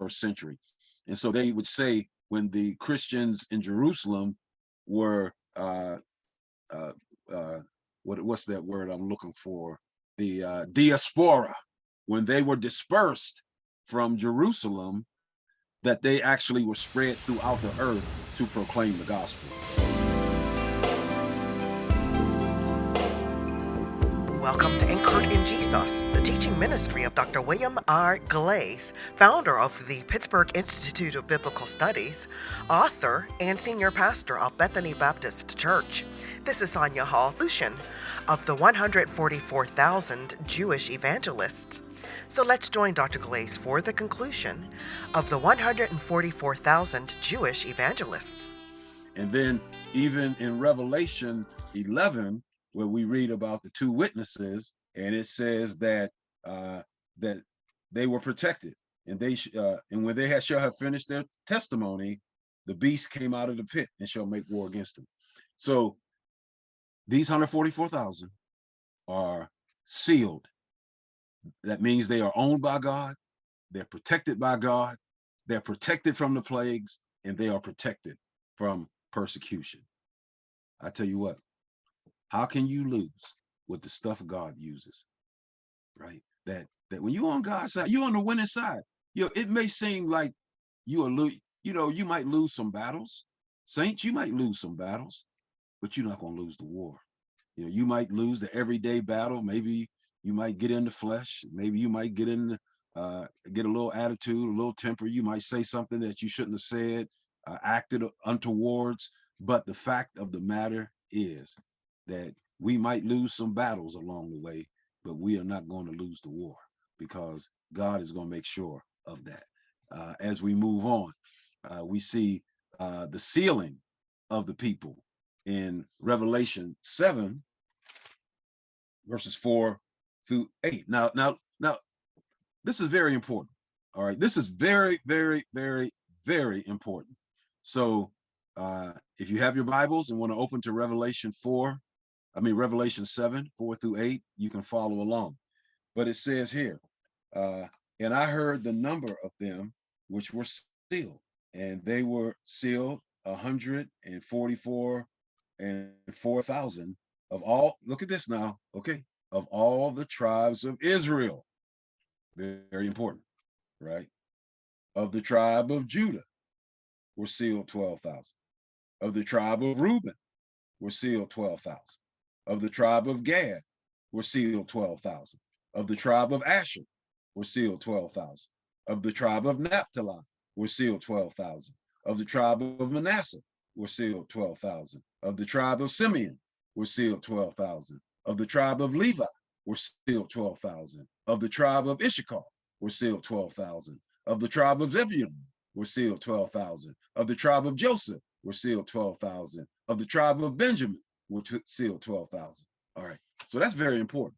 first century. And so they would say when the Christians in Jerusalem were uh, uh, what's that word I'm looking for? The diaspora, when they were dispersed from Jerusalem, that they actually were spread throughout the earth to proclaim the gospel. Welcome to Anchored in Jesus, the teaching ministry of Dr. William R. Glaze, founder of the Pittsburgh Institute of Biblical Studies, author, and senior pastor of Bethany Baptist Church. This is Sonia Hall Lushan of the 144,000 Jewish Evangelists. So let's join Dr. Glaze for the conclusion of the 144,000 Jewish Evangelists. And then even in Revelation 11, where we read about the two witnesses, and it says that that they were protected, and and when they shall have finished their testimony, the beast came out of the pit and shall make war against them. So these 144,000 are sealed. That means they are owned by God, they're protected by God, they're protected from the plagues, and they are protected from persecution. I tell you what, how can you lose with the stuff God uses, right? That when you're on God's side, you're on the winning side. It may seem like you might lose some battles. Saints, you might lose some battles, but you're not going to lose the war. You might lose the everyday battle. Maybe you might get in the flesh. Maybe you might get get a little attitude, a little temper. You might say something that you shouldn't have said, acted untowards. But the fact of the matter is that we might lose some battles along the way, but we are not going to lose the war, because God is going to make sure of that. As we move on, we see the sealing of the people in Revelation 7, verses 4 through 8. Now, this is very important. All right, this is very, very, very, very important. So, if you have your Bibles and want to open to Revelation 7, 4 through 8, you can follow along. But it says here, and I heard the number of them which were sealed, and they were sealed 144 and 4,000 of all, look at this now, okay, of all the tribes of Israel. Very, very important, right? Of the tribe of Judah were sealed 12,000. Of the tribe of Reuben were sealed 12,000. Of the tribe of Gad were sealed 12,000. Of the tribe of Asher were sealed 12,000. Of the tribe of Naphtali were sealed 12,000. Of the tribe of Manasseh were sealed 12,000. Of the tribe of Simeon were sealed 12,000. Of the tribe of Levi were sealed 12,000. Of the tribe of Issachar were sealed 12,000. Of the tribe of Zebulun were sealed 12,000. Of the tribe of Joseph were sealed 12,000. Of the tribe of Benjamin were sealed 12,000. All right, so that's very important,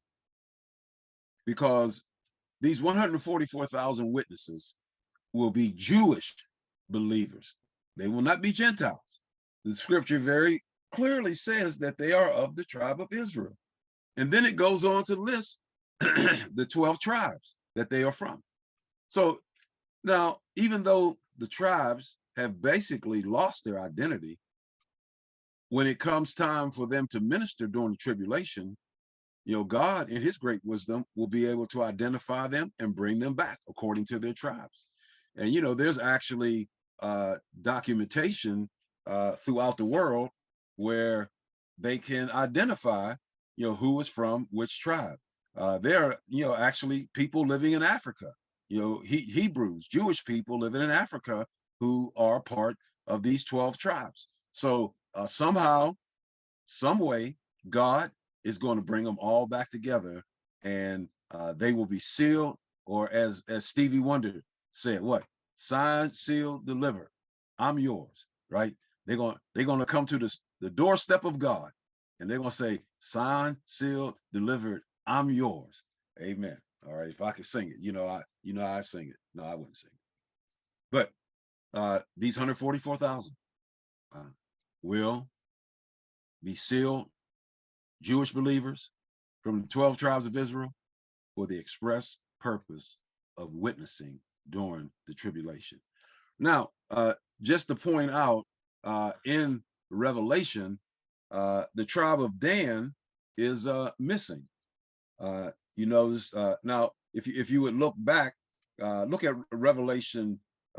because these 144,000 witnesses will be Jewish believers. They will not be Gentiles. The scripture very clearly says that they are of the tribe of Israel. And then it goes on to list the 12 tribes that they are from. So now, even though the tribes have basically lost their identity, when it comes time for them to minister during the tribulation, God in his great wisdom will be able to identify them and bring them back according to their tribes. And, there's actually documentation throughout the world where they can identify, who is from which tribe. There are, actually people living in Africa, Hebrews, Jewish people living in Africa who are part of these 12 tribes. So somehow, some way, God is going to bring them all back together, and they will be sealed, or as Stevie Wonder said, what? Signed, sealed, delivered. I'm yours, right? They're going to come to the doorstep of God, and they're going to say, signed, sealed, delivered. I'm yours. Amen. All right. If I could sing it, I sing it. No, I wouldn't sing it. But these 144,000 will be sealed Jewish believers from the 12 tribes of Israel for the express purpose of witnessing during the tribulation. Now, just to point out, in Revelation, the tribe of Dan is missing. You notice now, if you would look back, look at Revelation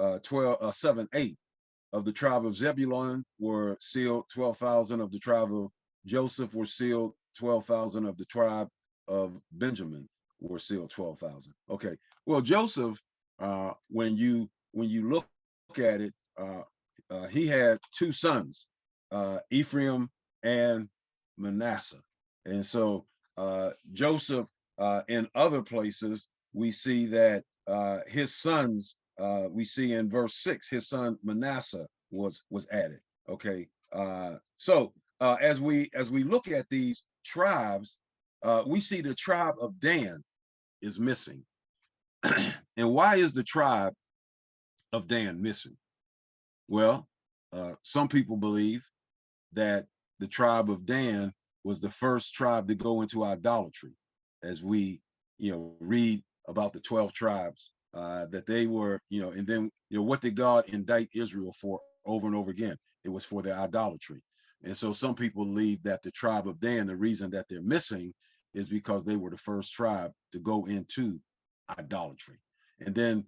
7, 8. Of the tribe of Zebulun were sealed 12,000. Of the tribe of Joseph were sealed 12,000. Of the tribe of Benjamin were sealed 12,000. Okay. Well, Joseph, when you look at it, he had two sons, Ephraim and Manasseh. And so Joseph, in other places, we see that his sons, we see in verse 6, his son Manasseh was added. Okay. So as we look at these tribes, we see the tribe of Dan is missing. And why is the tribe of Dan missing? Well, some people believe that the tribe of Dan was the first tribe to go into idolatry, as we, read about the 12 tribes, that they were, and then, what did God indict Israel for over and over again? It was for their idolatry. And so some people believe that the tribe of Dan, the reason that they're missing is because they were the first tribe to go into idolatry. And then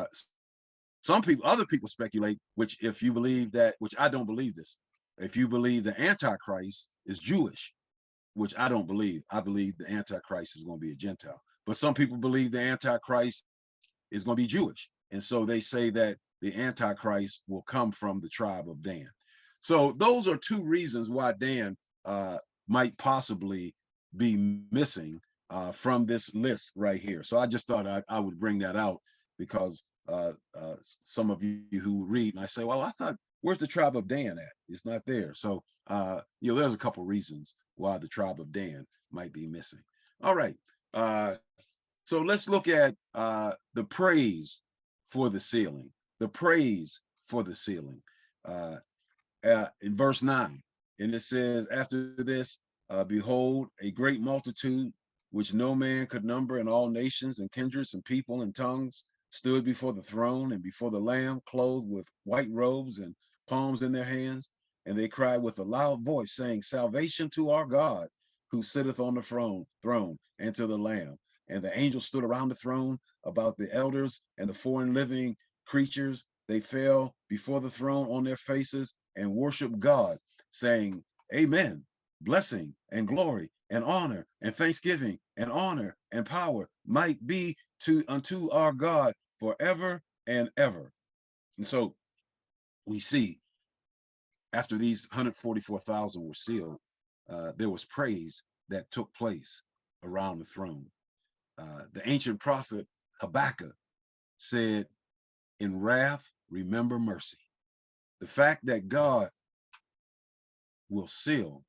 other people speculate, which if you believe that, which I don't believe this, if you believe the Antichrist is Jewish, which I don't believe, I believe the Antichrist is going to be a Gentile. But some people believe the Antichrist is going to be Jewish. And so they say that the Antichrist will come from the tribe of Dan. So those are two reasons why Dan might possibly be missing from this list right here. So I just thought I would bring that out, because some of you who read and I say, well, I thought, where's the tribe of Dan at? It's not there. So there's a couple reasons why the tribe of Dan might be missing. All right. So let's look at the praise for the sealing. The praise for the sealing. In verse 9, and it says, after this, behold, a great multitude, which no man could number, in all nations and kindreds and people and tongues, stood before the throne and before the Lamb, clothed with white robes and palms in their hands. And they cried with a loud voice, saying, salvation to our God, who sitteth on the throne, and to the Lamb. And the angels stood around the throne, about the elders and the four living creatures. They fell before the throne on their faces and worshiped God, saying, amen. Blessing and glory and honor and thanksgiving and honor and power might be unto our God forever and ever. And so we see, after these 144,000 were sealed, there was praise that took place around the throne. The ancient prophet Habakkuk said, in wrath, remember mercy. The fact that God will seal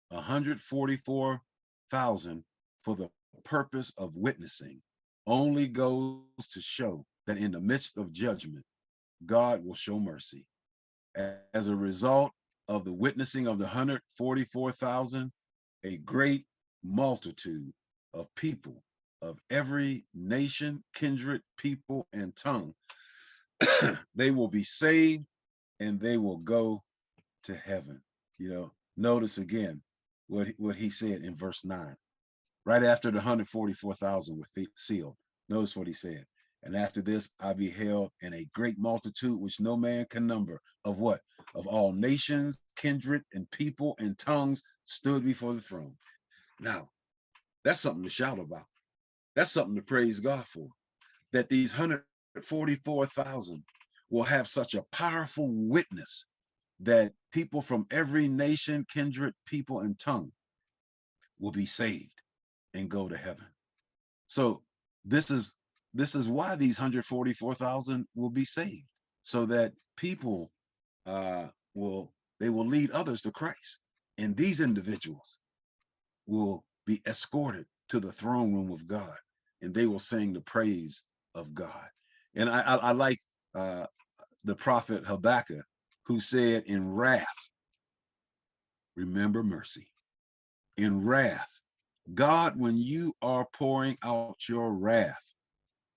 144,000 for the purpose of witnessing only goes to show that in the midst of judgment, God will show mercy. As a result of the witnessing of the 144,000, a great multitude of people of every nation, kindred, people, and tongue, they will be saved and they will go to heaven. Notice again what he said in verse 9, right after the 144,000 were sealed. Notice what he said. And after this, I beheld, and a great multitude which no man can number, of what? Of all nations, kindred, and people, and tongues, stood before the throne. Now, that's something to shout about. That's something to praise God for, that these 144,000 will have such a powerful witness that people from every nation, kindred, people, and tongue will be saved and go to heaven. So this is why these 144,000 will be saved, so that people will lead others to Christ, and these individuals will be escorted to the throne room of God, and they will sing the praise of God. And I like the prophet Habakkuk, who said, in wrath, remember mercy. In wrath, God, when you are pouring out your wrath,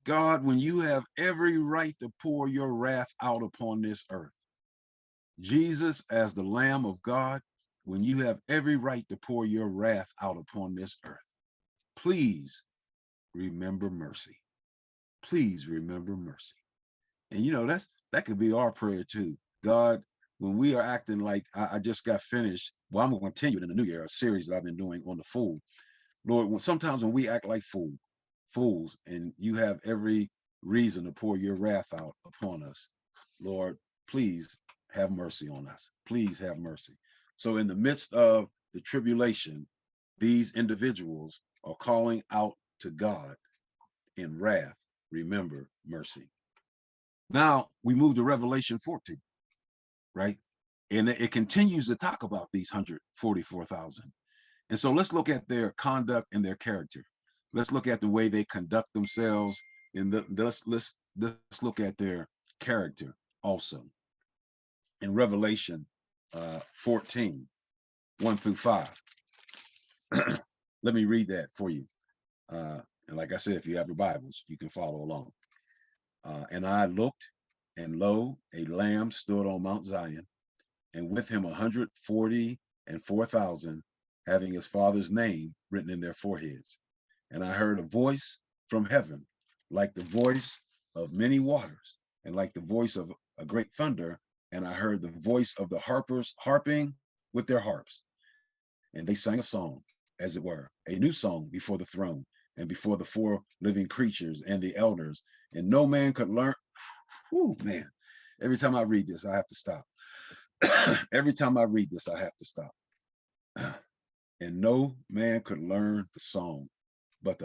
God, when you have every right to pour your wrath out upon this earth. Jesus, as the Lamb of God, when you have every right to pour your wrath out upon this earth, please remember mercy. Please remember mercy. And you know, that could be our prayer too. God, when we are acting like I just got finished, well, I'm going to continue it in the new year, a series that I've been doing on the fool. Lord, sometimes when we act like fools, and you have every reason to pour your wrath out upon us, Lord, please have mercy on us. Please have mercy. So in the midst of the tribulation, these individuals are calling out to God in wrath. Remember mercy. Now we move to Revelation 14, right? And it continues to talk about these 144,000. And so let's look at their conduct and their character. Let's look at the way they conduct themselves, and let's look at their character also. In Revelation 14, 1 through 5. Let me read that for you. And like I said, if you have your Bibles, you can follow along. And I looked, and lo, a lamb stood on Mount Zion, and with him 144,000, having his father's name written in their foreheads. And I heard a voice from heaven, like the voice of many waters, and like the voice of a great thunder. And I heard the voice of the harpers harping with their harps. And they sang a song, as it were, a new song before the throne and before the four living creatures and the elders. And no man could learn. Ooh, man. Every time I read this, I have to stop. Every time I read this, I have to stop. And no man could learn the song but the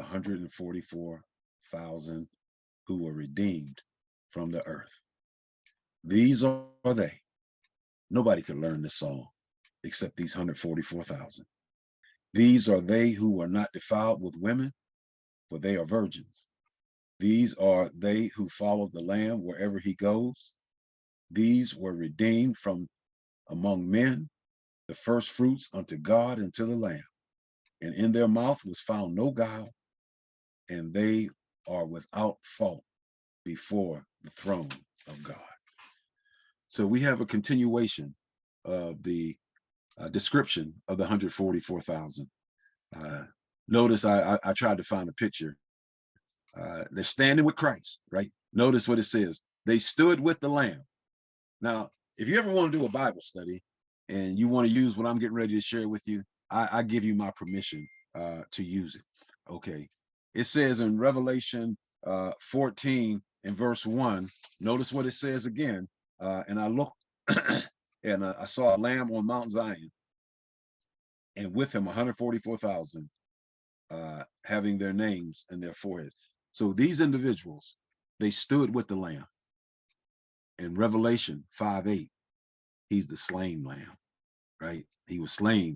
144,000 who were redeemed from the earth. These are they. Nobody could learn this song except these 144,000. These are they who were not defiled with women, for they are virgins. These are they who followed the Lamb wherever he goes. These were redeemed from among men, the first fruits unto God and to the Lamb. And in their mouth was found no guile, and they are without fault before the throne of God. So we have a continuation of the description of the 144,000. Notice I tried to find a picture. They're standing with Christ, right? Notice what it says. They stood with the Lamb. Now, if you ever want to do a Bible study and you want to use what I'm getting ready to share with you, I give you my permission to use it. Okay. It says in Revelation 14 and verse 1, notice what it says again. And I looked and I saw a lamb on Mount Zion, and with him 144,000 having their names in their foreheads. So these individuals, they stood with the Lamb. In Revelation 5:8, he's the slain lamb, right? He was slain.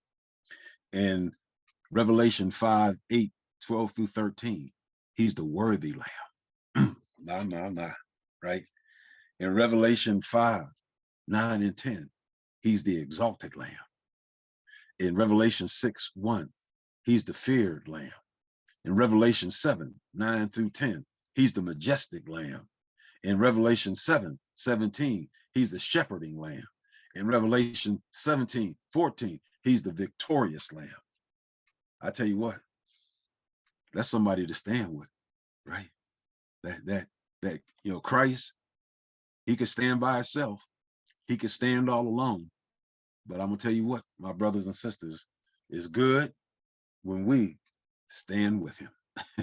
In Revelation 5:8, 12 through 13, he's the worthy lamb. Nah, right? In Revelation 5:9 and 10, he's the exalted lamb. In Revelation 6:1, he's the feared lamb. In Revelation 7:9 through 10, he's the majestic lamb. In Revelation 7:17, he's the shepherding lamb. In Revelation 17:14, he's the victorious lamb. I tell you what, that's somebody to stand with, right? That Christ, he could stand by himself. He could stand all alone. But I'm gonna tell you what, my brothers and sisters, it's good when we stand with him.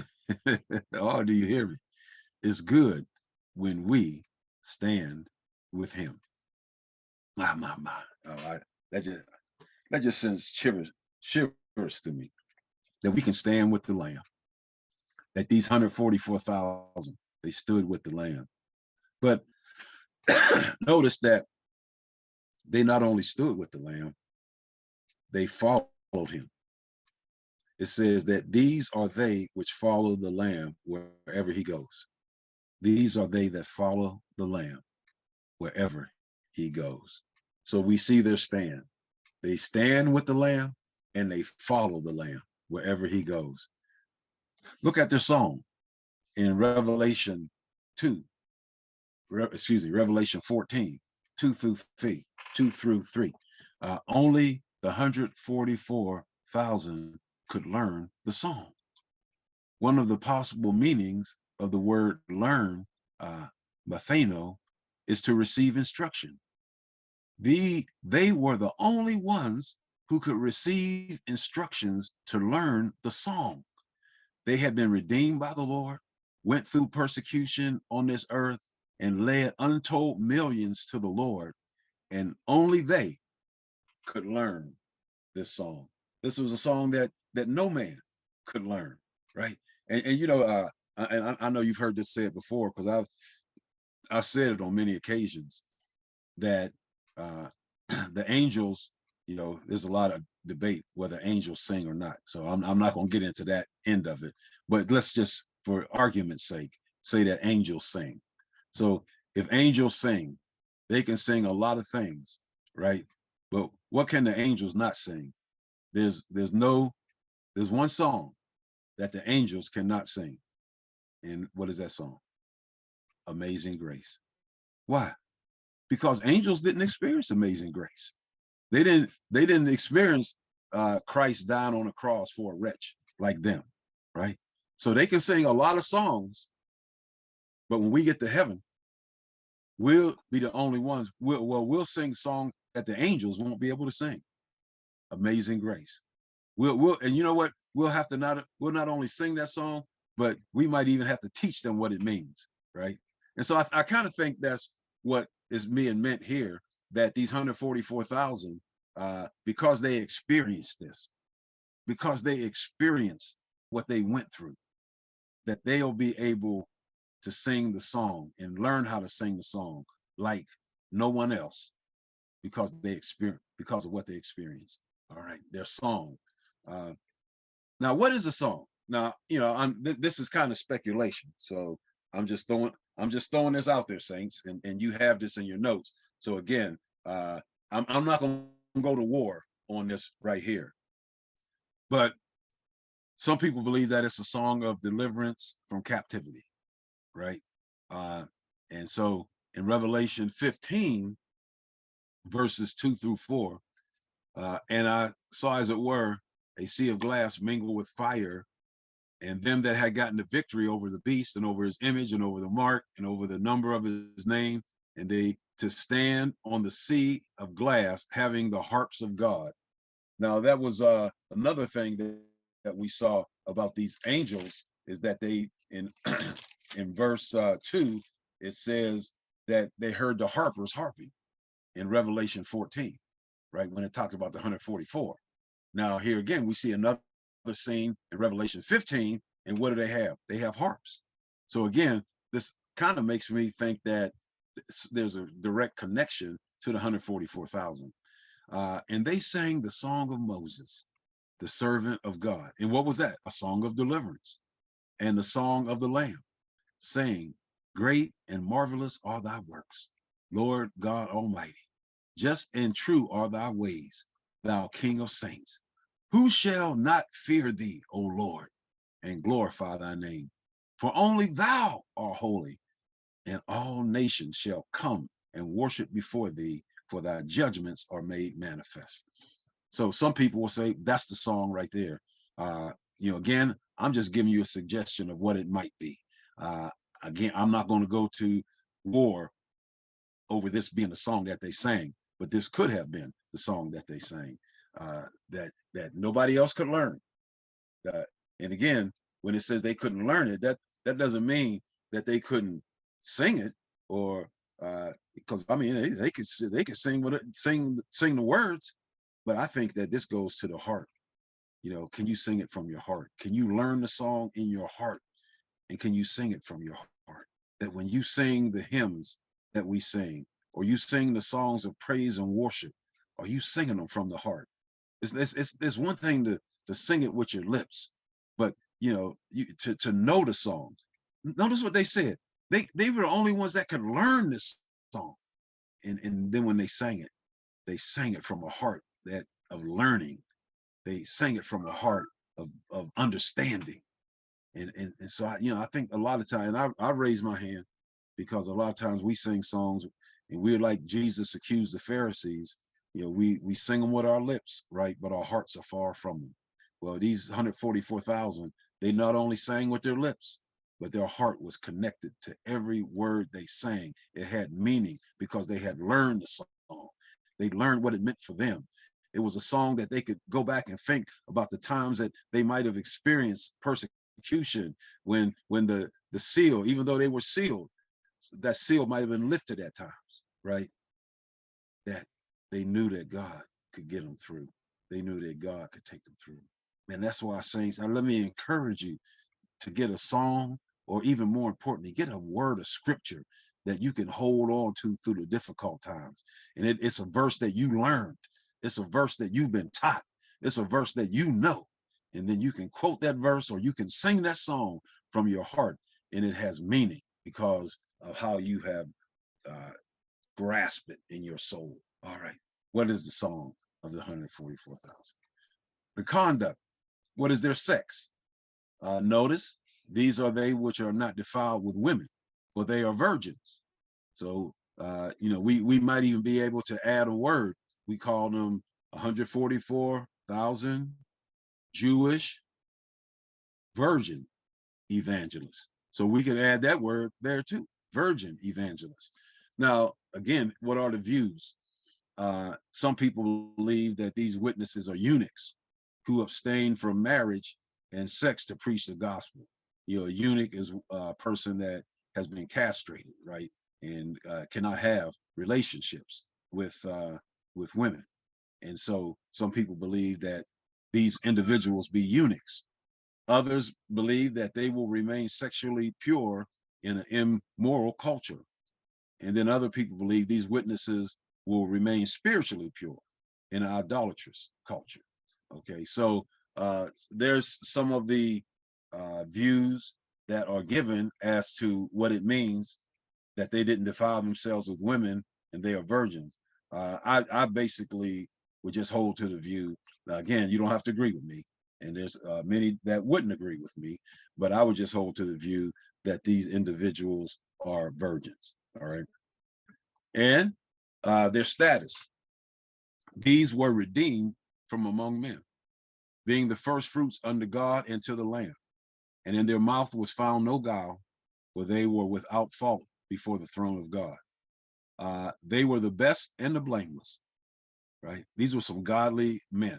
Oh, do you hear me? It's good when we stand with him. Oh, that just sends shivers to me, that we can stand with the Lamb. That these 144,000, they stood with the Lamb. But notice that they not only stood with the Lamb, they followed him. It says that these are they which follow the Lamb wherever he goes. These are they that follow the Lamb wherever he goes. So we see their stand. They stand with the Lamb and they follow the Lamb wherever he goes. Look at their song. in Revelation 2, Revelation 14, 2 through 3, 2 through 3. Only the 144,000 could learn the song. One of the possible meanings of the word learn, matheno, is to receive instruction. They were the only ones who could receive instructions to learn the song. They had been redeemed by the Lord, went through persecution on this earth, and led untold millions to the Lord, and only they could learn this song. This was a song that no man could learn, right? And you know, I know you've heard this said before, because I've said it on many occasions, that the angels, you know, there's a lot of debate whether angels sing or not. So I'm not going to get into that end of it, but let's just, for argument's sake, say that angels sing. So if angels sing, they can sing a lot of things, right? But what can the angels not sing? There's one song that the angels cannot sing. And what is that song? Amazing Grace. Why? Because angels didn't experience amazing grace. They didn't experience Christ dying on the cross for a wretch like them, right? So they can sing a lot of songs, but when we get to heaven, we'll be the only ones. We'll sing songs that the angels won't be able to sing. Amazing Grace. And you know what? We'll not only sing that song, but we might even have to teach them what it means, right? And so I kind of think that's what is being meant here, that these 144,000, because they experienced this, because they experienced what they went through, that they'll be able to sing the song and learn how to sing the song like no one else, because of what they experienced. All right, their song. Now, what is a song? Now, you know, this is kind of speculation, so I'm just throwing this out there, saints, and you have this in your notes. So again, I'm not going to go to war on this right here, but some people believe that it's a song of deliverance from captivity, right? And so in Revelation 15, verses 2 through 4, and I saw, as it were, a sea of glass mingled with fire, and them that had gotten the victory over the beast and over his image and over the mark and over the number of his name, and they to stand on the sea of glass, having the harps of God. Now that was another thing that we saw about these angels, is that they, in in verse 2, it says that they heard the harpers harping in Revelation 14, right, when it talked about the 144. Now here again, we see another scene in Revelation 15, and what do they have? They have harps. So again, this kind of makes me think that there's a direct connection to the 144,000. And they sang the song of Moses, the servant of God. And what was that? A song of deliverance. And the song of the Lamb, saying, great and marvelous are thy works, Lord God Almighty. Just and true are thy ways, thou King of saints. Who shall not fear thee, O Lord, and glorify thy name? For only thou art holy, and all nations shall come and worship before thee, for thy judgments are made manifest. So some people will say that's the song right there. You know, again, I'm just giving you a suggestion of what it might be. Again, I'm not going to go to war over this being the song that they sang, but this could have been the song that they sang, that nobody else could learn. And again, when it says they couldn't learn it, that doesn't mean that they couldn't sing it, or because I mean they could sing with it, sing the words, but I think that this goes to the heart. You know, can you sing it from your heart? Can you learn the song in your heart, and can you sing it from your heart? That when you sing the hymns that we sing, or you sing the songs of praise and worship, are you singing them from the heart? It's one thing to sing it with your lips, but you know, to know the song. Notice what they said. They were the only ones that could learn this song, and then when they sang it from a heart that of learning. They sang it from a heart of understanding, And so I think a lot of times, and I raise my hand because a lot of times we sing songs and we're like Jesus accused the Pharisees. We sing them with our lips, right? But our hearts are far from them. Well, these 144,000, they not only sang with their lips, but their heart was connected to every word they sang. It had meaning because they had learned the song. They learned what it meant for them. It was a song that they could go back and think about the times that they might have experienced persecution when the seal, even though they were sealed, that seal might have been lifted at times, right? That they knew that God could get them through. They knew that God could take them through. And that's why saints, let me encourage you to get a song, or even more importantly, get a word of scripture that you can hold on to through the difficult times. And it's a verse that you learned. It's a verse that you've been taught. It's a verse that you know. And then you can quote that verse or you can sing that song from your heart, and it has meaning because of how you have grasped it in your soul. All right. What is the song of the 144,000? The conduct. What is their sex? Notice, these are they which are not defiled with women, for they are virgins. So, we might even be able to add a word. We call them 144,000 Jewish virgin evangelists. So we could add that word there too, virgin evangelists. Now, again, what are the views? Some people believe that these witnesses are eunuchs who abstain from marriage and sex to preach the gospel. A eunuch is a person that has been castrated, right, and cannot have relationships with women. And so some people believe that these individuals be eunuchs. Others believe that they will remain sexually pure in an immoral culture. And then other people believe these witnesses will remain spiritually pure in an idolatrous culture. Okay, so there's some of the views that are given as to what it means that they didn't defile themselves with women and they are virgins. I basically would just hold to the view. Now, again, you don't have to agree with me, and there's many that wouldn't agree with me, but I would just hold to the view that these individuals are virgins. All right, and their status. These were redeemed from among men, being the first fruits unto God and to the Lamb. And in their mouth was found no guile, for they were without fault before the throne of God. They were the best and the blameless, right? These were some godly men.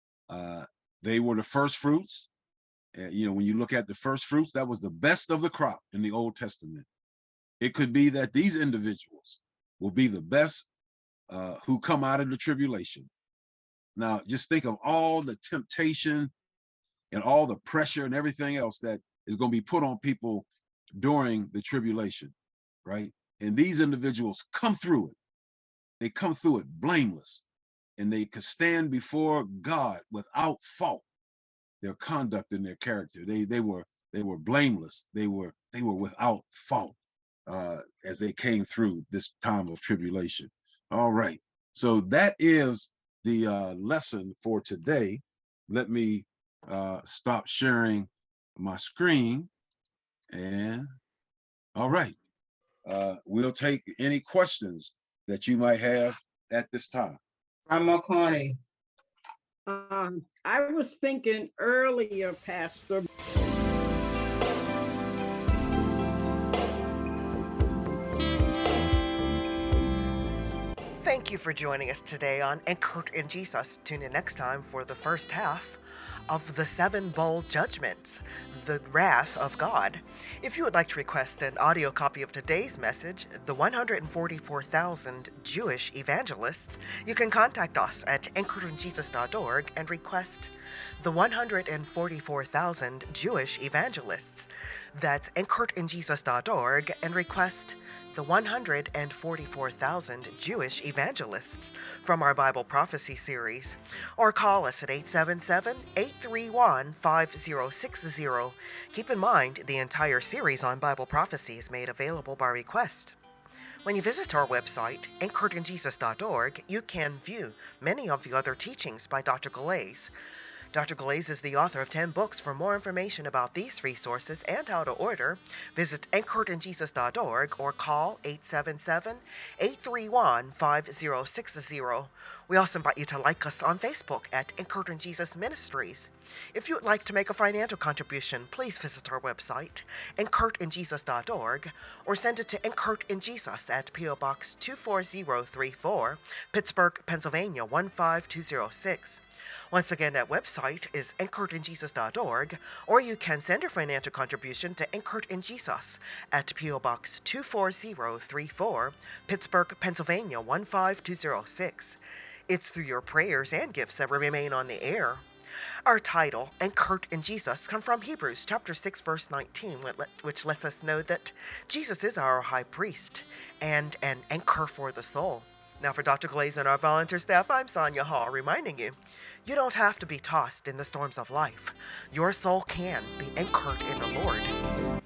They were the first fruits. When you look at the first fruits, that was the best of the crop in the Old Testament. It could be that these individuals will be the best who come out of the tribulation. Now, just think of all the temptation and all the pressure and everything else that is going to be put on people during the tribulation, right? And these individuals come through it. They come through it blameless, and they could stand before God without fault. Their conduct and their character, they were blameless. They were without fault as they came through this time of tribulation. All right, so that is the lesson for today. Let me stop sharing my screen, and all right, we'll take any questions that you might have at this time. Grandma Connie. I was thinking earlier, Pastor. Thank you for joining us today on Anchored in Jesus. Tune in next time for the first half of the 7 bowl judgments, the wrath of God. If you would like to request an audio copy of today's message, the 144,000 Jewish evangelists, you can contact us at anchoredinjesus.org and request the 144,000 Jewish evangelists. That's anchoredinjesus.org and request the 144,000 Jewish evangelists from our Bible prophecy series, or call us at 877-831-5060. Keep in mind, the entire series on Bible prophecy is made available by request. When you visit our website, anchoredinjesus.org, you can view many of the other teachings by Dr. Galais. Dr. Glaze is the author of 10 books. For more information about these resources and how to order, visit anchoredinjesus.org or call 877-831-5060. We also invite you to like us on Facebook at Anchored in Jesus Ministries. If you would like to make a financial contribution, please visit our website, anchoredinjesus.org, or send it to Anchored in Jesus at P.O. Box 24034, Pittsburgh, Pennsylvania 15206. Once again, that website is anchoredinjesus.org, or you can send your financial contribution to Anchored in Jesus at P.O. Box 24034, Pittsburgh, Pennsylvania 15206. It's through your prayers and gifts that we remain on the air. Our title, Anchored in Jesus, comes from Hebrews chapter 6, verse 19, which lets us know that Jesus is our high priest and an anchor for the soul. Now for Dr. Glaze and our volunteer staff, I'm Sonia Hall, reminding you, you don't have to be tossed in the storms of life. Your soul can be anchored in the Lord.